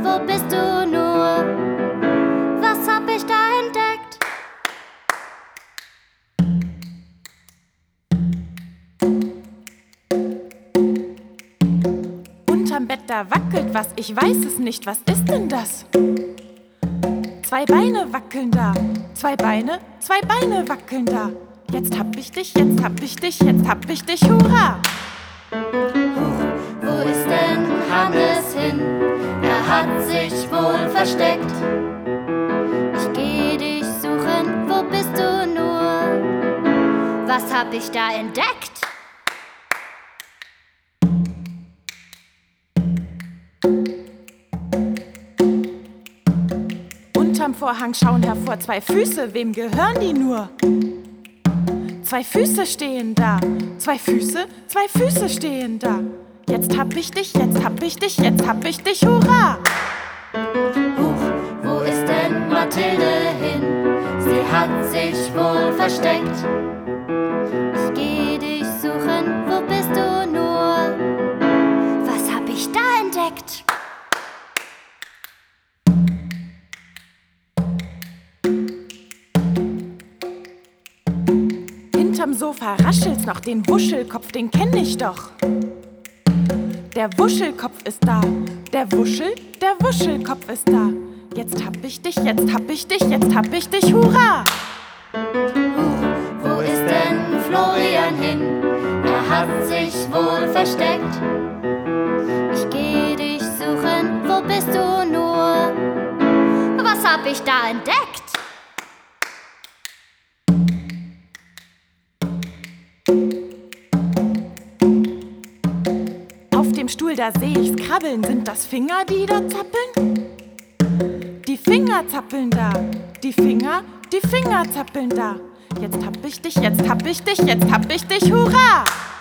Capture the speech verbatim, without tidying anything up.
wo bist du nur? Was hab ich da entdeckt? Unterm Bett da wackelt was, ich weiß es nicht, was ist denn das? Zwei Beine wackeln da, zwei Beine, zwei Beine wackeln da. Jetzt hab ich dich, jetzt hab ich dich, jetzt hab ich dich, hurra! Huch, wo ist denn Hannes hin? Er hat sich wohl versteckt. Ich geh dich suchen, wo bist du nur? Was hab ich da entdeckt? Unterm Vorhang schauen hervor zwei Füße, wem gehören die nur? Zwei Füße stehen da, zwei Füße, zwei Füße stehen da. Jetzt hab ich dich, jetzt hab ich dich, jetzt hab ich dich, hurra! Huch, wo ist denn Mathilde hin? Sie hat sich wohl versteckt. Ich geh dich suchen, wo bist du nur? Was hab ich da entdeckt? Hinterm Sofa raschelt's noch, den Wuschelkopf, den kenn ich doch. Der Wuschelkopf ist da, der Wuschel, der Wuschelkopf ist da. Jetzt hab ich dich, jetzt hab ich dich, jetzt hab ich dich, hurra! Huch, wo ist denn Florian hin? Er hat sich wohl versteckt. Ich geh dich suchen, wo bist du nur? Was hab ich da entdeckt? Auf dem Stuhl, da seh ich's krabbeln. Sind das Finger, die da zappeln? Die Finger zappeln da. Die Finger, die Finger zappeln da. Jetzt hab ich dich, jetzt hab ich dich, jetzt hab ich dich, hurra!